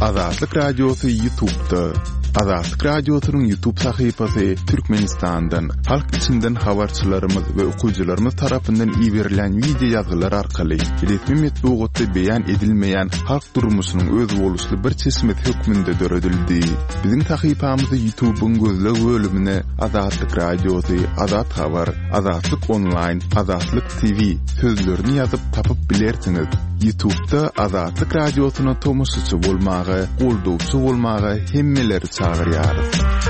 Azatlyk Radiosu YouTube'da. Azatlyk Radiosu'nun YouTube sayfasy Türkmenistan'dan, halk içinden habarçylarymyz we okuwçylarymyz tarapyndan ýiberilen video ýazgylar arkaly resmi metbuatda beýan edilmeýän halk durmuşynyň öz boluşly bir çeşmet hökmünde döredildi. Biziň sayfamyzy YouTube'un gözleg bölümine Azatlyk Radiosu, Azat Habar, Azatlyk Online, Azatlyk TV sözlerini ýazyp tapyp bilersiňiz. YouTube'da Azatlyk Radiosu'na tomusçy bolmagy, goldowçy bolmagy hemmeleri çağırýarys.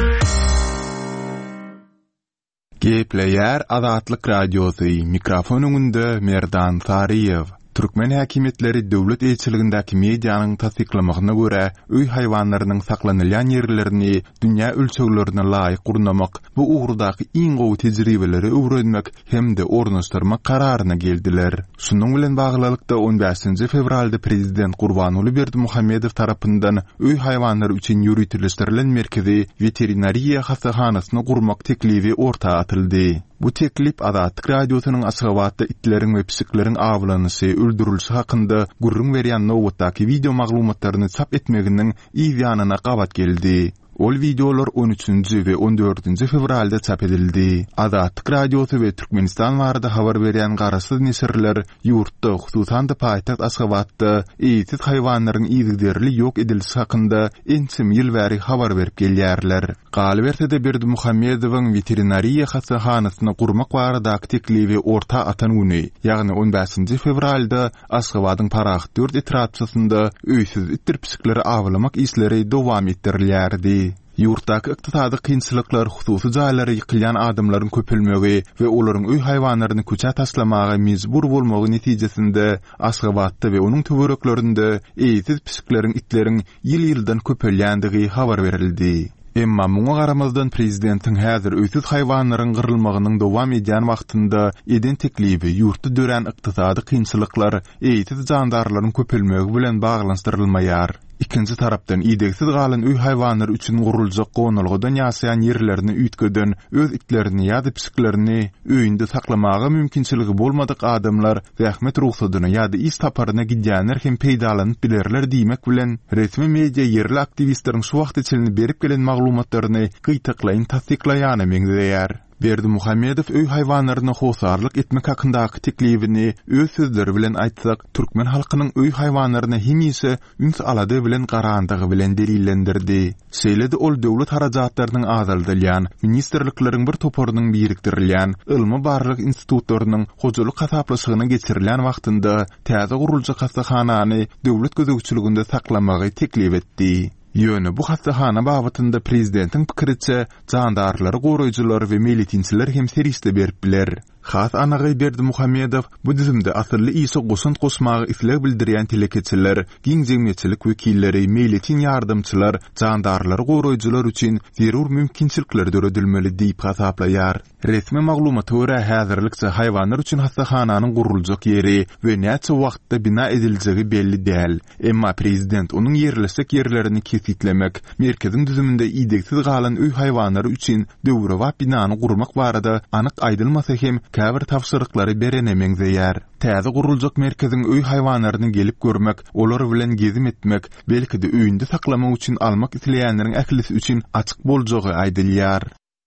Gepleýär Azatlyk Radiosu, mikrofon öňünde Merdan Sariýew. Türkmen häkimetleri döwlet elçiligindäki medianyň tasdiklamagyna görä, öý haýwanlarynyň saklanylýan ýerlerini dünýä ölçeglerine laýyk gurnamak, bu ugrdaky iň gowy tejribeleri öwrenmek hemde ornaşdyrmak kararyna geldiler. Şunun bilen baglykda 15 fevralda prezident Gurbanuly Berdimuhammedow tarapyndan öý haýwanlary üçin ýürütilýän merkezi veterinariýa hasahanasyny gurmak teklifi ortaga atyldy. Bu teklip Azatlyk Radiosu'nun Aşgabatda itlerin ve pisiklerin avlanışı, öldürülüşü hakında gurrun berýän nowatdaky video maglumatlaryny çap etmeginiň ýanyna gabat geldi. Ol videolar 13-nji we 14-nji fevralda çap edildi. Azatlyk Radiosu we Türkmenistan barada habar berýän garaşsyz nesirler ýurtda, hususan da paýtagt Aşgabatda eýsiz haýwanlaryň ýygyderli ýok edilişi hakynda ençim ýyl bäri habar berip gelýärler. Galbertede Berdimuhammedowyň veterinariýa hasahanasyny gurmak baradaky teklifi orta atan güni, ýagny 15 fevralda Aşgabatyň Parax 4 etrapçysynda öýsiz itler pisikleri awlamak işleri dowam etdirilýärdi. Ýurtdaky ykdysady kynçylyklar, hususy jaýlary ýykylýan adamlaryň köpelmegi we olaryň öý haýwanlaryny köçe taslamagy mejbur bolmagy netijesinde Aşgabatda we onuň töwereklerinde eýsiz pisiklerin itleriň ýyl-ýyldan köpelýändigi habar berildi. Emma muňa garamazdan prezidentiň häzir öýsiz haýwanlaryň gyrylmagynyň dowam edýän wagtynda eden teklibi ýurtda dören ykdysady kynçylyklar eýsiz jandarlaryň köpelmegi bilen baglanşdyrylmaýar. İkinci tarapdan idegsiz galan öý haýwanlary üçin guruljak gonalgydan ýaşaýan ýerlerini üýtgeden öz itlerini ýa-da pisiklerini öýünde saklamagy mümkinçiligi bolmadyk adamlar zähmet ruhsadyna ýa-da iş taparyna gidýänler hem peýdalanyp bilerler diýmek bilen resmi media ýerli aktivistleriň şu wagt içinde berip gelen maglumatlaryny gytaklaýyn tasdiklaýany meňzeýär. Berdimuhammedow öý haýwanlaryna hosarlyk etmek hakyndaky teklifini öz sözleri bilen aýtsak, türkmen halkynyň öý haýwanlaryna hemişe üns alady bilen garandygy bilen delillendirdi. Şeýle-de ol döwlet harajatlarynyň azaldylýan, ministrlikleriň bir toparynyň birikdirilýän, ilmi barlyk institutlarynyň hojalyk hasaplaşygyna geçirilýän wagtynda täze guruljak hasahanany döwlet gözegçiliginde saklamagy teklif etdi. Ýöne bu hasahana babatynda prezidentiň pikiriçe jandarlary, goraýjylar we militinçiler hem seriste berip biler. Has anagy Berdimuhammedow bu dizimde asyrly ýyşy goşunt goşmagy isleg bildirýän telekeçiler, giň jemgyýetçilik wekilleri, militin ýardymçylar, jandarlary, goraýjylar üçin zerur mümkinçilikler döredilmeli diýip hasaplaýar. Resmi maglumata görä häzirlikçe haýwanlar üçin hasahananyň guruljak ýeri we näçe wagtda bina ediljegi belli däl. Emma prezident onuň ýerleşik ýerlerini kesitlemek, merkeziň düzüminde idegsiz galan öý haýwanlary üçin döwrewap binany gurmak barada anyk aýdylmasa hem käbir tapşyryklary berene meňzeýär. Täze guruljak merkeziň öý haýwanlaryny gelip görmek, olar bilen gezim etmek, belki de öýünde saklamak üçin almak isleýänleriň ählisi üçin açyk boljagy aýdylýar.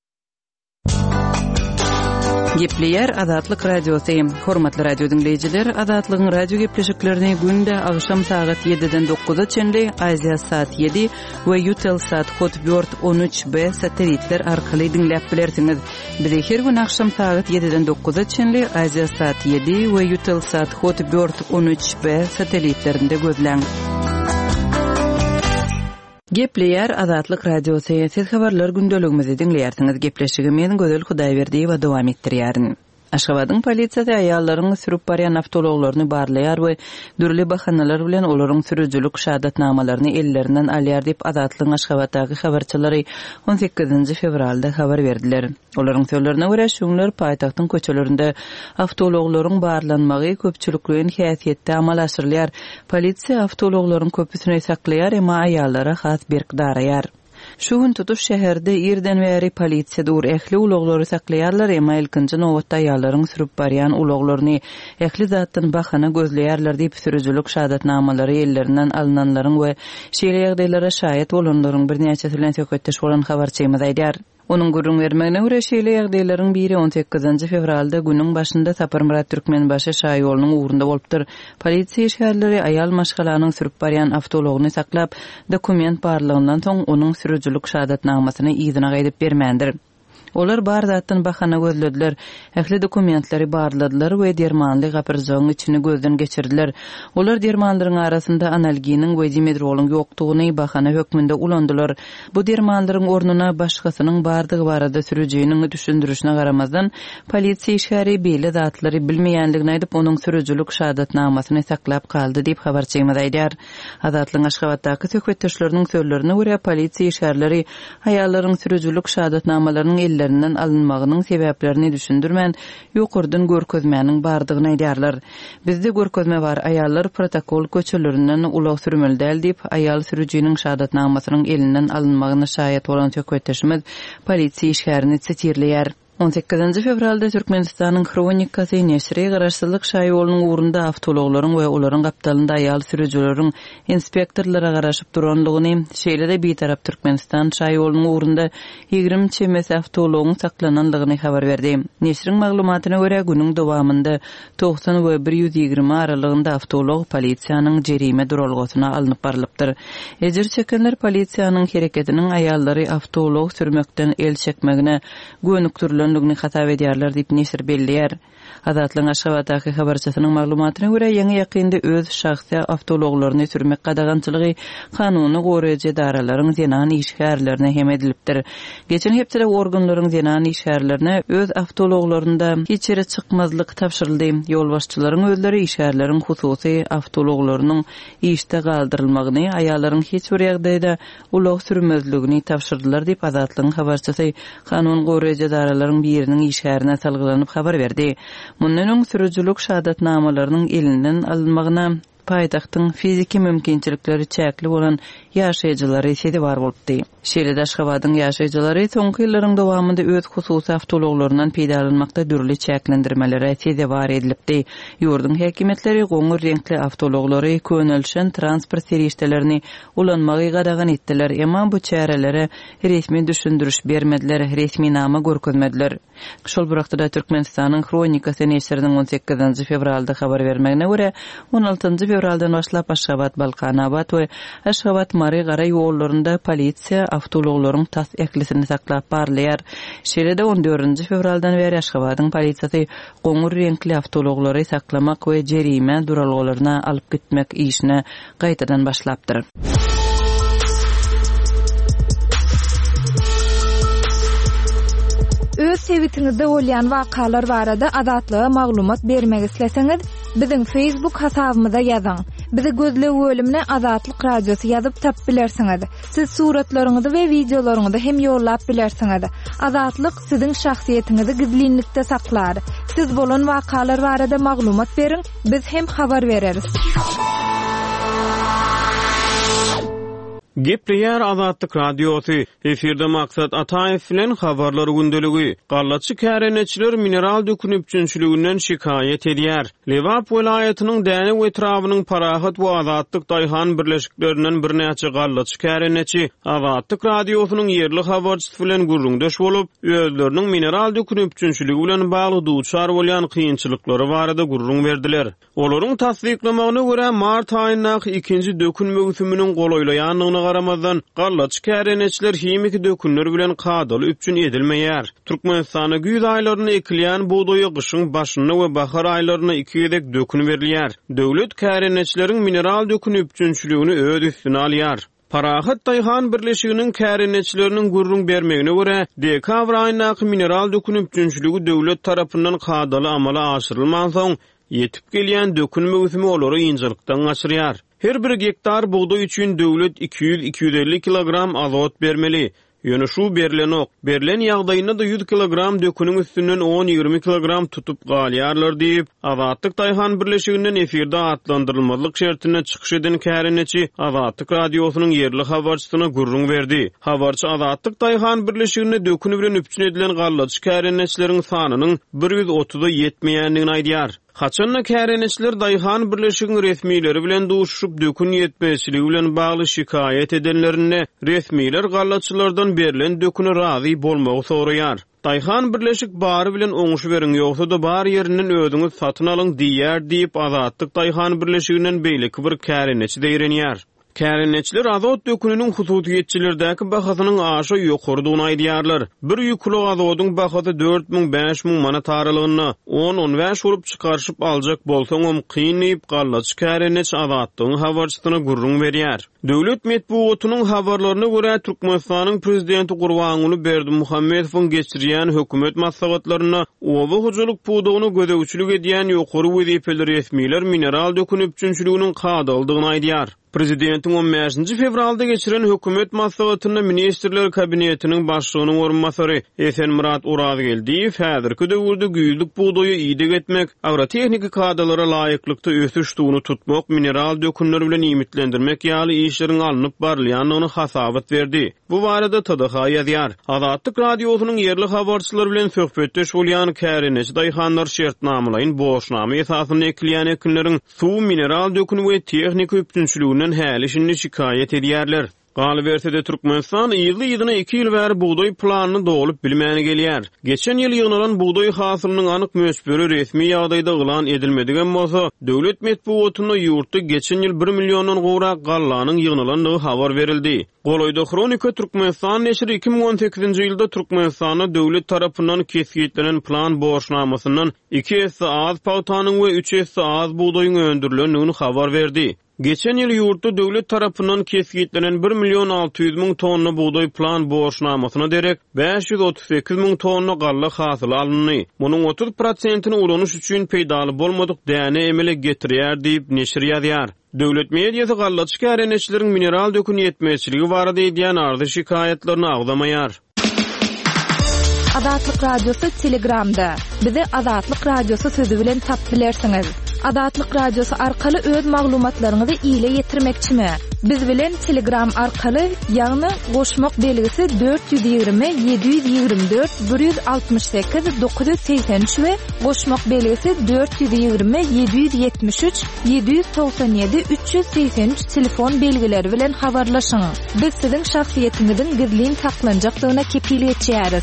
Gepleýär Azatlyk Radiosu. Hormatly radio dinleýijiler, Azatlygyň radio gepleşiklerini günde agşam saat 7-den 9-a çenli Aziya saat 7 we Eutelsat Hotbird 13B satelitler arkaly dinläp bilersiňiz. Bizi her gün agşam saat 7-den 9-a çenli Aziya saat 7 we Eutelsat Hotbird 13B satelitlerinde gözläň. Gepleýär Azatlyk Radiosu. Siz habarlar gündeligimizi dinleýärsiňiz. Gepleşigi meniň Gözel Hudaýberdi we dowam etdirýärin. Aşgabatyň polisiýasy aýallaryň sürüp barýan awtologlaryny barlaýar we dürli bahanalar bilen olaryň sürüjülük şahadatnamalaryny ellerinden alýar diýip Azatlygyň Aşgabatdaky habarçylary 18 fevralda habar berdiler. Olaryň sözlerine görä şuňlar paýtagtyň köçelerinde awtologlaryň barlanmagy köpçülikliň häsiýetde amal aşyrylýar. Polisiýa awtologlaryň köpüsini saklaýar, emma aýallara has berk daraýar. Şu gün tutuş şäherde irden bäri polisiýa dur ähli uloglary saklaýarlar, emma ilkinji nowatda ýallaryň sürüp barýan uloglaryny ähli zatdan bahana gözleýärler diýip sürüjülük şahatnamary ellerinden alynanlaryň we şeýle ýagdaýlara şaýat bolanlaryň bir näçe bilen söhbetdeş bolan habarçymyz aýdýar. Onun gurrun vermegine göre şeýle ýagdaýlaryň biri 18-nji fevralda günüň başynda Saparmurat Türkmenbaşy şaý ýolunyň ugrunda bolupdyr. Polisiýa şäherleri aýal maşgalanyň sürüp barýan awtologyny saklap, dokument barlygyndan soň onuň sürüjülük şahatnamasyny ýzyna gaýdyp bermändir. Olar bar zatdan bahana gözlediler, ähli dokumentleri barladylar we dermanly gapyrjagyň içini gözden geçirdiler. Olar dermanlaryň arasynda analginiň we dimedrolun ýokdugyny bahana hökmünde ulandylar. Bu dermanlaryň ornuna başgasynyň bardygy barada sürüjüniň düşündirişine garamazdan polisiýa şäheri beýle zatlary bilmeýänligini aýdyp onuň sürüjülük şahatnamasyny saklap kaldy diýip habarçymyz aýdýar. Azatlyň Aşgabatdaky söhbetdeşleriniň sözlerine görä polisiýa şäherleri aýallaryň sürüjülük şahatnamalarynyň alınmagynyň sebäplerini düşündirmän ýokurdan görkezmäniň bardygyny aýdýarlar. Bizde görkezme bar, aýallar protokol köçelerinden ulag sürmeli däl diýip aýal sürüjüniň şahatnamasynyň elinden alınmagyny şaýat bolan söhbetdeşimiz polisiýa şäherini sitirleýär. 18-nji fevralda Türkmenistanyň Kronikasy nesri garaşsyzlyk şaý ýolunyň ugrunda awtologlaryň we olaryň gapdalynda aýal sürüjüleriň inspektorlara garaşyp duranlygyny, şeýle-de betarap Türkmenistan şaý ýolunyň ugrunda 20 çemes awtologyň saklananlygyny habar berdi. Nesriň maglumatyna görä günüň dowamında 90 we 120 aralygynda awtolog polisiýanyň jerime duralgysyna alınıp barlypdyr. Ejer çekenler polisiýanyň hereketiniň aýallary awtolog sürmekden el çekmegine gönükdirler ýyny hatap edýärler diýip nesir belliýär. Azatlyň Aşgabatdaky habarçysynyň maglumatyna görä ýeňi ýakynda öz şahsy awtologlaryny sürmek gadagançylygy kanuny goraýjy daralaryň zenan işgärlerine hem edilipdir. Geçen hepde organlaryň zenan işgärlerine öz awtologlarynda hiçbir çykmazlyk tapşyryldy. Ýolbaşçylaryň özleri işgärleriň hususy awtologlarynyň işde galdyrylmagyny, aýallaryň hiç bir ýagdaýda ulag sürmezligini tapşyrdylar diýip Azatlyň habarçysy kanun goraýjy daralaryň biriniň işgärine salgylanyp habar berdi. Mundan öň sürüjülük şahatnamalarynyň elinden alınmagyna paýtagtyň fiziki mümkinçilikleri çäkli bolan ýaşaýjylary ise bar bolupdy. Şeýle-de Aşgabatyň ýaşaýjylary soňky ýyllaryň dowamında öz hususy awtologlaryndan peýdalanmakda dürli çäklendirmelere ise bar edilipdi. Ýurdun häkimetleri goňur renkli awtologlary könelşen transport serişdelerini ulanmagy gadagan etdiler, emma bu çärelere resmi düşündiriş bermediler, resmi nama görkezmediler. Şol burakda Türkmenistanyň Kronikasy nesriniň 18-nji fevralda habar bermegine görä 16-njy fevraldan başlap Aşgabat, Balkanabad we Aşgabat Mary gara ýollarynda polisiýa awtologlaryň tas eklisini saklap barlaýar. Şeýle-de 14-nji fevraldan beri Aşgabatyň polisiýasy goňur renkli awtologlary saklamak we jerime duralgylaryna alyp gitmek işine gaýtadan başlapdyr. Öz sevitiňizde bolýan wakalar barada azatlyga maglumat bermek isleseňiz, biziň Facebook hasabymyza ýazyň. Bizi gözle bölümine Azatlyk Radiosu ýazyp tap bilersiňiz. Siz suratlaryňyzy we videolaryňyzy hem ýollap bilersiňiz. Azatlyk siziň şahsiýetiňizi gizlinlikde saklar. Siz bolan wakalar barada maglumat beriň, biz hem habar bereriz. Gepleýär Azatlyk Radiosu. Efirde maksat Ataýew bilen habarlar gündeligi. Gallaçy käreneçiler mineral dökünüpçünçiliginden şikayet edýär. Lewap welaýatynyň däne we etrabynyň Parahat we Azatlyk daýhan birleşiklerinden bir näçe gallaçy käreneçi Azatlyk Radiosynyň ýerli habarçysy bilen gurrundaş bolup, özleriniň mineral dökünüpçünçiligi bilen bagly duçar bolýan kynçylyklary barada gurrun berdiler. Olaryň tasdiklamagyna görä mart aýyna 2-nji dökün möwsüminiň golaýlaýanlygyna garamazdan gallaçy käreneçiler hemiki dökünler bilen kadaly üpçün edilmeýär. Türkmenistana güýz aýlaryna ekilýän buğdaýy gyşyň başyna we bahar aýlaryna 2 ýedek dökün berilýär. Döwlet käreneçileriň mineral dökün üpçünçiligini öz üstüne alýar. Parahat daýhan birleşiginiň käreneçileriniň gurrun bermegine görä, dekabr aýyna mineral dökün üpçünçiligi döwlet tarapyndan kadaly amala aşyrylman soň yetip gelýän dökün möwsümi olary ýynjylykdan gaçyrýar. Her bir hektar buğday üçin döwlet 200-250 kilogram azot bermeli. Ýöne şu berilen ok. Berilen ýagdaýynda da 100 kilogram dökünüň üstünden 10-20 kilogram tutup galýarlar diýip, Azatlyk Daýhan birleşiginden efirde atlandyrylmazlyk şertine çykyş eden käreneçi Azatlyk radiosynyň yerli habarçysyna gurrun berdi. Habarçy Azatlyk Daýhan birleşigine dökünü bilen üpçün edilen gallaçy käreneçleriň sanynyň 130-a ýetmeýändigini aýdýar. Haçanna käreneçler Daýhan birleşiginiň resmiýleri bilen duşup dökün ýetmeýçiligi bilen bagly şikaýet edenlerine resmiýler gallaçylardan berilen döküne razy bolmagy soraýar. Daýhan birleşik bary bilen oňuş beriň ýoksa da bar ýerinden ödüňiz satyn alyň diýär diýip Azatlyk Daýhan birleşiginden beýleki bir käreneçi diýrenýär. Käreneçler azot dökününiň hususiýetçilerdäki bahasynyň aşy ýokurdygyny aýdýarlar. Bir ýüklü azotyň bahasy 4000-5000 manat aralygyny 10-15 bolup çykarşyp aljak bolsaňam kynýyp gallaçy käreneç Azatlygyň habarçysyna gurrun berýär. Döwlet medeniýetiniň habarlaryna görä Türkmenistanyň prezidenti Gurbanuly Berdimuhammedowyň geçirýän hökümet maslahatlaryna owa hojalyk pudugyny gödäwçilik edýän ýokary wezipeler resmiýler mineral dökün üpçünçiliginiň kadalydygyny aýdýar. Prezidentiň 15-nji fevralda geçiren hökümet maslahatyna ministrler kabinetiniň başlygynyň orunmasary Esenmurat Urazgeldiýew häzirki döwürde güýlük buğdaýy ýydyk etmek, agrotehnika kadalara laýyklykda ösüşdigini tutmak, mineral dökünler bilen imitlendirmek ýaly işleriň alınıp barylýanyny hasabat berdi. Bu barada TDH ýazýar. Azatlyk radiosynyň yerli habarçylary bilen söhbetdeş bolýan käreneçi Daýhanlar şertnamalaryň boşnamy esasynda ekleýän ekinleriň suw mineral dökünü we tehnika üpçünçiliginiň häli şinni şikaýet edýärler. Galibersede Türkmenistan ýyly-ýylyna 2 ýyl bäri buğday planyny dolup bilmäni gelýär. Geçen ýyl ýygynalan buğday hasylynyň anyk möçberi resmi ýagdaýda gylan edilmedigen bolsa, döwlet medeniýetine ýurtda geçen ýyl 1 millionddan gowrak gallanyň ýygynalandygy habar berildi. Goloýda Kronika Türkmenistan neşri 2018-nji ýylda Türkmenistana döwlet tarapyndan kesgitlenen plan boşnamasynyň 2 hisse az pawtanyň we 3 hisse az buğdaýyň öndürilendigini habar berdi. Geçen ýyl ýurtda döwlet tarapyndan kesgitlenen 1.600.000 tonna buğday plan boşnamasyna derek 538.000 tonna galla hasyl alındy. Munyň 30%-ni ulanyş üçin peýdaly bolmadyk däne emele getirýär diýip neşir ýazýar. Döwlet mediýasy gallaçy käreneçleriň mineral dökün ýetmeýçiligi barada edýän ardy şikaýetlerini agdamaýar. Azatlyk radiosu Telegramda. Bizi Azatlyk radiosu sözü bilen tap bilersiňiz. Azatlyk radiosu arkaly öz maglumatlaryňyzy ýyla ýetirmekçimi? Biz bilen Telegram arkaly ýagny goşmak belgisi 420 724 168 983 we goşmak belgisi 420 773 797 383 telefon belgileri bilen habarlaşyň. Biz siziň şahsiýetiňiziň gizlin saklanjaklygyna kepil etýäris.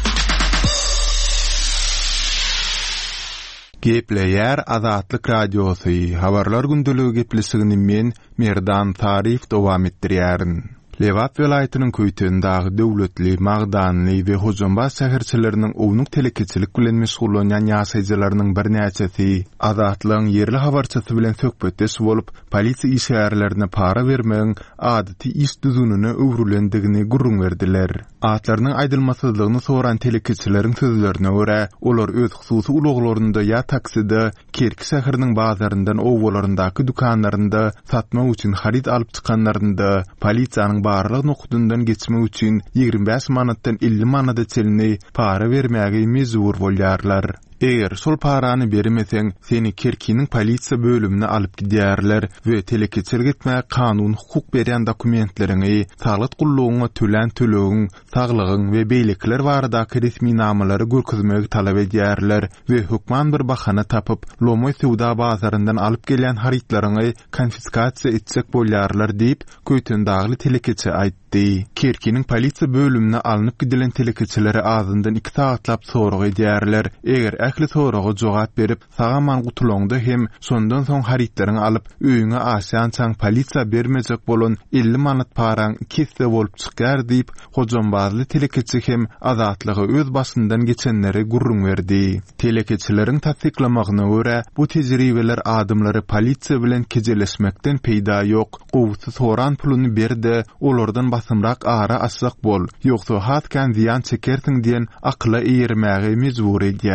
Gepleýär Azatlyk radiosu. Habarlar gündüligi gepleşigini men Merdan Tarif dowam etdirýärin. Lewap welaýatynyň köýtündagy döwletli, magdanly we hojambaz şäherçileriniň ownuň telekeçilik bilen meşgullanýan ýaşaýjylarynyň bir näçesi Azatlygyň yerli habarçysy bilen söhbetdeş bolup, polisiýa işgärlerine para bermegiň adaty iş düzününe öwrülendigini gurrun berdiler. Atlarynyň aýdylmasyzlygyny soran telekeçileriň sözlerine görä, olar öz hususy uluglarynda ýa taksida, Kerki şäheriniň bazaryndan owgalaryndaky dukanlarynda satmak üçin harit alyp çykanlarynda polisiýanyň barlyk nokdundan geçmek üçin 25 manatdan 50 manata çelini para vermäge mezur bolýarlar. Eger sol parany bermeseň, seni Kerkiniň polisiýa bölümine alyp gidýärler we telekeçer gitmäge kanun hukuk berýän dokumentlerini, saglyk gullugyňa tölen tölegiň, saglygyň we beýlekler baradaky resmi namalary görkezmegi talap edýärler we hökman bir bahana tapyp, Lomoy Sewda bazaryndan alyp gelýän haritlaryny konfiskasiýa etsek bolýarlar diýip köýtündagly telekeçe aýtdy. Kerkiniň polisiýa bölümine alınıp gidilen telekeçilere azyndan 2 saatlap sorag edýärler. Eger ähli soraga jogap berip, sagaman gutulongda hem sondan soň haritlaryny alyp öýüňe aşançaň polisiýa bermejek bolan 50 manat paraň kesse bolup çykar diýip, hojambazly telekeçi hem azatlygy öz başyndan geçenleri gurrun berdi. Telekeçileriň tasdiklamagyna görä, bu tejribeler adamlary polisiýa bilen kejeleşmekden peýda ýok. Gowsy soran puluny berdi, olardan basymrak ara açsak bol, ýoksa hatkan ziyan çekersiň diýen akla eýermäge mezbur edýär. Bu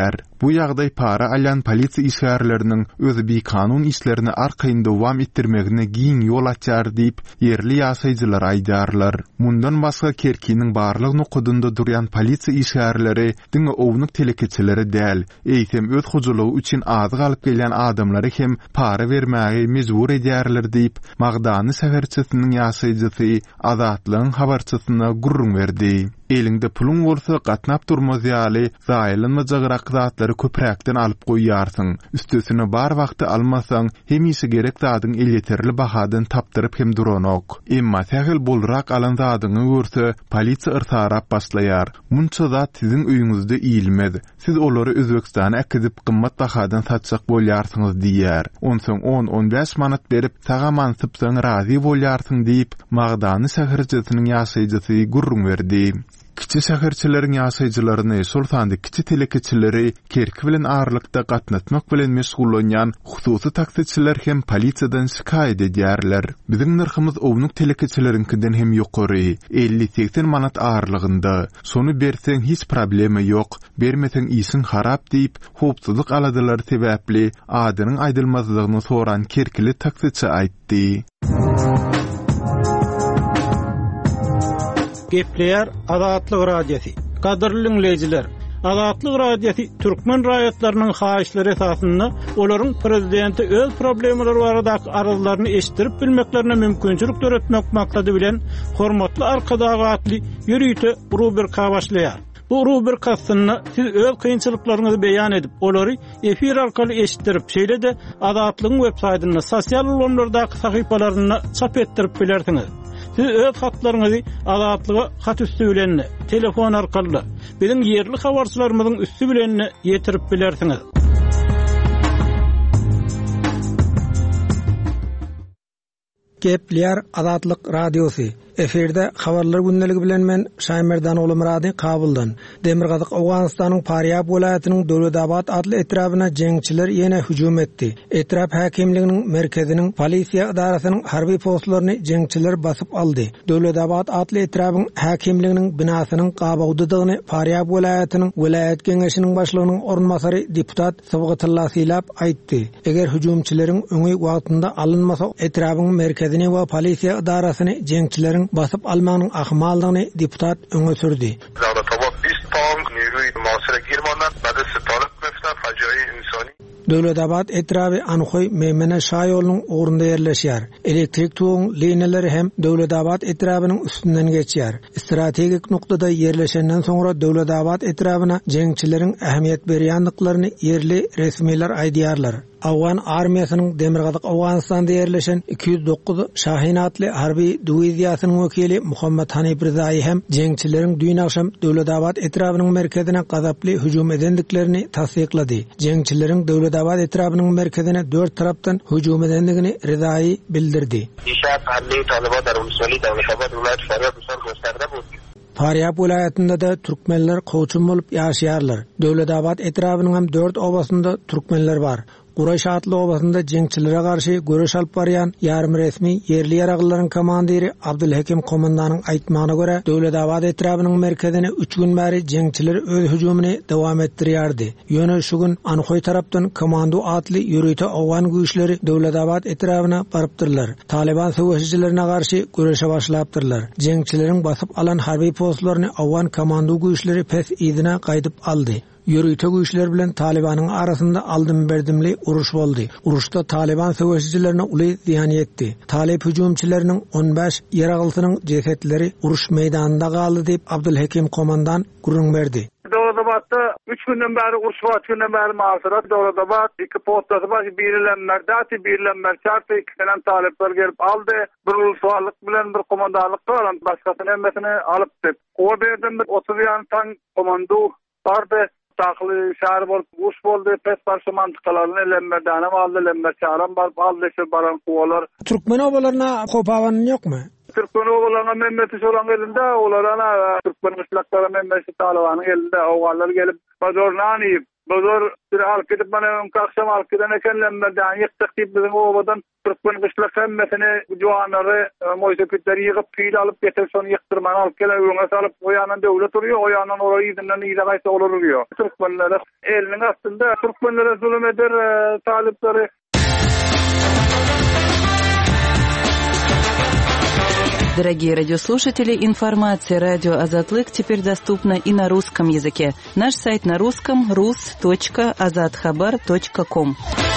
Bu ýagdaý para alýan polisiýa işgärleriniň özü bir kanun işlerini arkaýynda dowam etdirmegine giň ýol açar diýip yerli ýasaýjylar aýdarlar. Mundan başga Kerkiniň barlyg nukudunda durýan polisiýa işgärleri diňe ownuk telekeçileri däl, eýsem öz hujulugy üçin azyk alyp gelýän adamlary hem para bermäge mejbur edýärler diýip Magdany seferçisiniň ýasaýjysy Azatlygyň habarçysyna gurrun berdi. Elinde pulun bolsa gatnap durmaz ýaly zaýlanmajak zatlary köpräkden alyp goýýarsyň. Üstesine bar wagty almasaň hemişe gerek zadyň elýeterli bahadan tapdyryp hem duranok. Emma tägel bolrak alan zadyny görse polisiýa ırtarap başlaýar. Munça zat siziň öýüňizde iýilmez. Siz olary Özbekistana äkidip gymmat bahadan satjak bolýarsyňyz diýär. Onsoň 10-15 manat berip saga mansypsaň razy bolýarsyň diýip Magdany şäherçisiniň ýaşaýjysy gurrun berdi. Kiçi şäherçileriň ýaşaýjylaryny sultandy kiçi telekeçileri kerki bilen ağırlykda gatnatmak bilen meşgullanýan hususy taksiçiler hem polisiýadan şikaýet edýärler. Biziň narhymyz ownuk telekeçilerinkinden hem ýokary, 50-80 manat ağırlygynda. Sonu berseň hiç problemi ýok, bermeseň işin harap diýip howpsuzlyk aladylar sebäpli adynyň aýdylmazlygyny soran kerkili taksiçi aýtdy. Gepleýär Azatlyk radiosi. Gadyrly dinleýijiler, Azatlyk radiosi türkmen raýatlarynyň haýyşlary esasynda olaryň prezidenti öz problemleri barada arazylaryny eşitdirip bilmeklerine mümkinçilik töretmek maksady bilen hormatly arkadagatly ýürüýte rubrika başlaýar. Bu rubrikasyny siz öz kynçylyklaryňyzy beýan edip, olary efir arkaly eşitdirip, şeýle-de Azatlygyň web saýtyna, sosial ulanlardaky sahypalaryna çap etdirip bilersiňiz. Siz öz hatlaryňyzy Azatlyga hat üstü bilen telefon arkaly biziň yerli habarçylarymyzyň üstü bilen ýetirip bilersiňiz. Gepleýär Azatlyk radiosi. Eferde habarlar günneligi bilen men Şaýmerdan oğlu Murady Kabuldan. Demirgazyk Awganystanyň Paryab welaýatynyň Döwledabad adly etrabyna jeňçiler ýene hüjum etdi. Etrap häkimliginiň merkeziniň polisiýa idarasynyň harby postlaryny jeňçiler basyp aldy. Döwledabad adly etrabyň häkimliginiň binasynyň gabawdydygyny Paryab welaýatynyň welaýat geňeşiniň başlygynyň ornmasary deputat Sowgatullah Silap aýtdy. Eger hüjumçileriň öňü wagtynda alınmasa etrabyň merkezini we polisiýa idarasyny jeňçileriň basyp almanyň ahmallygyny deputat öňe sürdi. Döwledabad etraby Anhoy Memene Şaýolunyň orunda ýerleşýär. Elektrik tuğun liniýeleri hem Döwledabad etrabynyň üstünden geçýär. Strategik noktada ýerleşenden soňra Döwledabad etrabyna jeňçileriň ähmiýet berýändiklaryny yerli resmiler aýdýarlar. Awgan armiýasynyň Demirgazyk Awganystanda ýerleşen 209 Şahin atly harby diwiziýasynyň wekili Muhammed Hanip Rızaý hem jeňçileriň dün akşam Döwledabad etrabynyň merkezine gazaply hüjum edendiklerini tasdiklady. Jeňçileriň Döwledabad etrabynyň merkezine 4 tarapdan hüjum edendigini Rızaý bildirdi. Paryab welaýatynda da türkmenler goýçun bolup ýaşaýarlar. Döwledabad etrabynyň hem 4 obasynda türkmenler bar. Guraş atly obasynda jeňçilere garşy görüş alyp barýan ýarym resmi yerli ýaraglaryň komandiri Abdulhakim Komandanyň aýtmagyna görä, Döwledabad etrabynyň merkezine 3 gün bäri jeňçiler öz hüjumyny dowam etdirýärdi. Ýöne şu gün Anhoy tarapdan komando atly ýürüýte awgan güýçleri Döwledabad etrabyna barypdyrlar. Taliban söwüşçilerine garşy görüşe başlapdyrlar. Jeňçileriň basyp alan harby postlaryny awgan komando güýçleri pes ýygyna gaýdyp aldy. Ýürüýte güýçler bilen Talibanyň arasynda aldym berdimli uruş boldy. Uruşda Taliban söwüşçilerine uly ziýan ýetdi. Talib hüjumçylarynyň 15 ýaraglysynyň jesetleri uruş meýdanynda galdy diýip Abdulhakim Komandan gurrun berdi. Döwledabadda 3 günden bäri uruş wagtynyň bäri mazyrat Döwledabad 2 postlaty bar, birilenmer çarpy 2 tane talipler gelip aldy. Bir uluslarlyk bilen bir komandanlyk bilen başgasyny emmesini alypdy. O berdim 30 ýan taň komando bardy. Taklı şahar bolup uş boldy, pes barşy mantyklaryny lemmerdanam aldy, lemmer çaram barıp aldy şu baran kuwalar. Türkmen obalaryna kopawany ýokmy? Türkmen obalaryna Mehmet Şolan elinde, olarana Türkmen ıslaklary Mehmet Talawanyň elinde awganlar gelip bazorna anyp Bozor bir halk edip bana akşam halk eden ekenlenmeden yıktık deyip bizim ovadan Türkmen kışlak hemmesini juanları moysepitleri yığıp pil alıp getir sonra yıktırman halk gelen öğüne salıp o yandan devlet oluyor, o yandan orayı izinden iyi de kaysa oluyor. Türkmenlere elinin aslında Türkmenlere zulüm eder talipleri. Дорогие радиослушатели, информация «Радио Азатлык» теперь доступна и на русском языке. Наш сайт на русском – rus.azadkhabar.com.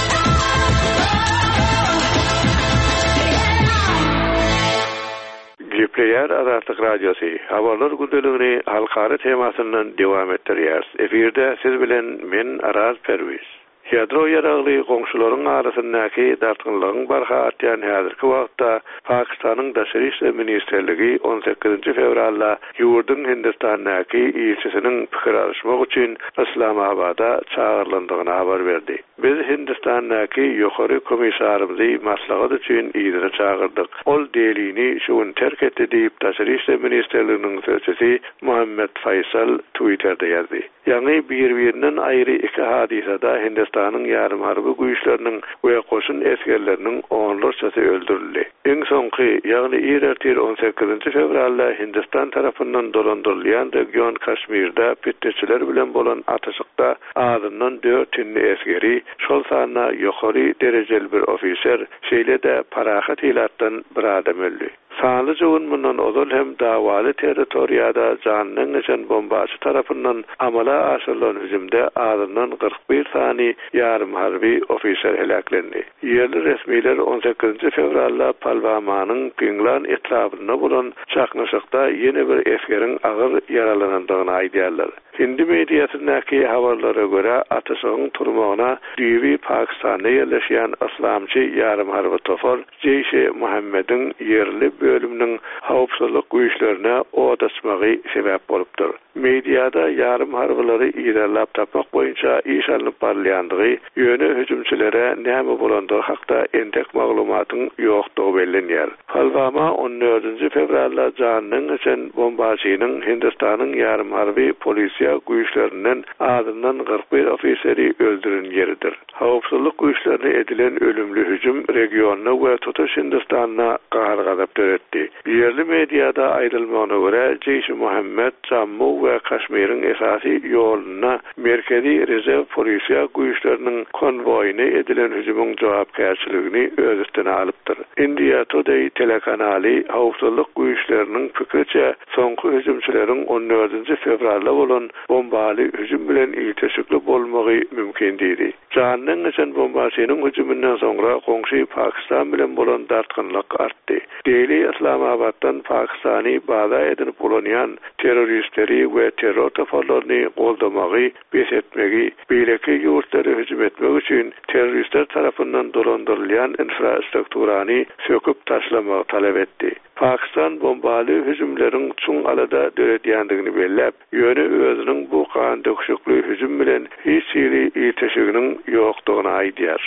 Gepleyer Azatlyk Radiosu habarlar gündeliğini halkara temasından devam ettirýär. Eferde siz bilen men Araz Perwiz. Yadro yaragly goňşularyň arasyndaky dartgynlygyň barha atýan häzirki wagtda Pakistanyň Daşary işler ministrligi 18 fevralda ýurdun Hindistandaky elçisiniň pikir alşmak üçin Islamabada çağırlandygyny habar berdi. Biz Hindistandaky ýokary komissarymyzy maslahat üçin ýerine çağırdyk. Ol delini şuň terk etdi diýip Daşary işler ministrliginiň sözçüsi Muhammed Faysal Twitter'da ýazdy. Ýani bir-birinden aýry iki hadisada Hindistan'ın yarım harby güýçleriniň we goşun esgerleriniň onlarçasy öldürildi. Eň soňky, ýagny ýerler 18 fevralda Hindistan tarapyndan dolandyrylýan region Kaşmirde pitçiler bilen bolan ataşykda adından 4 tinni esgeri, şol sanyna ýokary derejeli bir ofiser, şeýle-de parahat hilatdan bir adam öldü. Sanly jogyn mundan ozal hem dawaly territoriýada janyň üçin bombaçy tarapyndan amala aşyrylan hüjümde adından 41 sany yarım harby ofiser helaklendi. Ýerli resmiler 18 fevralda Palvamanyň Pinglan etrabyna bolan çaknaşykda ýene bir esgeriň agyr yaralanandygyny aýdýarlar. Hindi mediýasyndaky habarlara görä ataşygyň turmagyna Düýbi Pakistanda ýerleşýän islamçy yarım harby topar Jeyşe Muhammediň ýerli bölüminiň hawpsuzlyk güýçlerine od açmagy sebäp bolupdyr. Mediýada yarım harbylary ýerlap tapmak boýunça iş alınıp barlandygy, ýöne hüjümçilere näme bolandygy hakda entek maglumatyň ýokdugy bellenýär. Palvama 14 fevralda janyň üçin bombaçynyň Hindistanyň yarım harby polisiýa güýçlerinden adından 41 ofiseri öldüren yeridir. Hawpsuzlyk güýçlerine edilen ölümlü hüjüm regionyna we tutuş Hindistanyna gahar gazap töretdi. Ýerli mediýada aýdylmagyna görä Jeyş-i Muhammed Jammu we Kaşmiryň esasy ýoluna merkezi rezerw polisiýa güýçleriniň konvoýyna edilen hüjümüň jogapkärçiligini öz üstüne alypdyr. India Today telekanaly hawpsuzlyk güýçleriniň pikirçe soňky hüjümçileriň 14 fevralda bolan bombaly hüjüm bilen ýeteşikli bolmagy mümkin diýdi. Janyň üçin bombaçynyň hüjümünden soňra goňşy Pakistan bilen bolan dartgynlyk artdy. Deli Islamabaddan Pakistany baza edinip bolanýan terroristleri we terror tafallaryny goldamagy, besetmegi, beýleki ýurtlary hüjüm etmek üçin terroristler tarapyndan dolandyrylýan infrastrukturany söküp taşlamagy talep etdi. Pakistan bombaly hüjümleriň çuň alada döredýändigini bellep, ýöne özüniň bu kan döküşikli hüjüm bilen hiç ýeri ýeteşiginiň ýokdugyny aýdýar.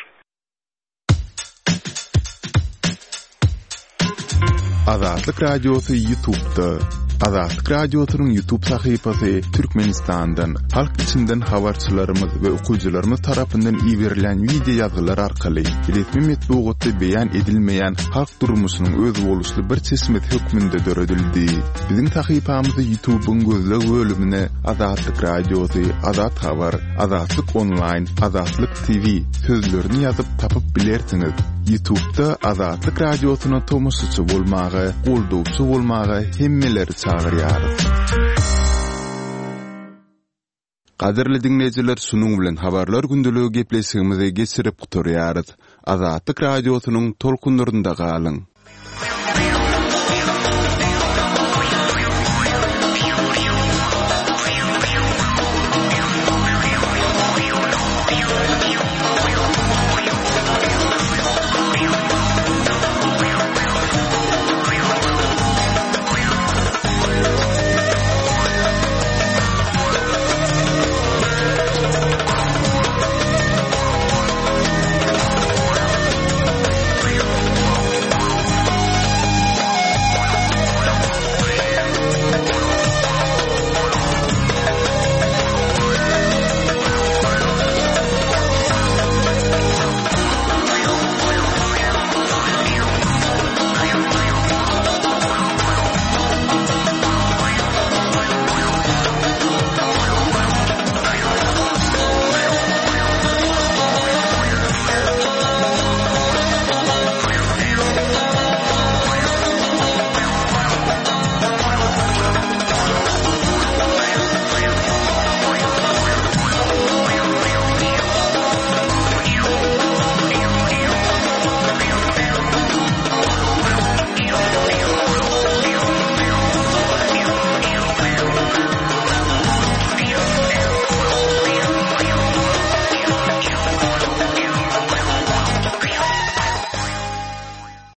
Azatlyk Radiosu YouTube'da. Azatlyk Radiosu'nun YouTube sahypasy Türkmenistandan, halk içinden habarçylarymyz we okuwçylarymyz tarapyndan iýerilen video ýazgylar arkaly resmi metbuatda beýan edilmeýän halk durmuşynyň öz boluşly bir çeşmet hökmünde döredildi. Biziň sahypamyzy YouTube'un gözle bölümine Azatlyk Radiosu, Azat Habar, Azatlyk Online, Azatlyk TV sözlerini ýazyp tapyp bilersiňiz. YouTube'da Azatlyk Radiosu'na tomusçy bolmagy, goldowçy bolmagy hemmeleri çağırýar. Qadirli dinleyijiler, şunun bilen habarlar gündeligi gepleşigimizi geçirip guturýarys. Azatlyk Radiosu'nun tolkunlarynda galyň.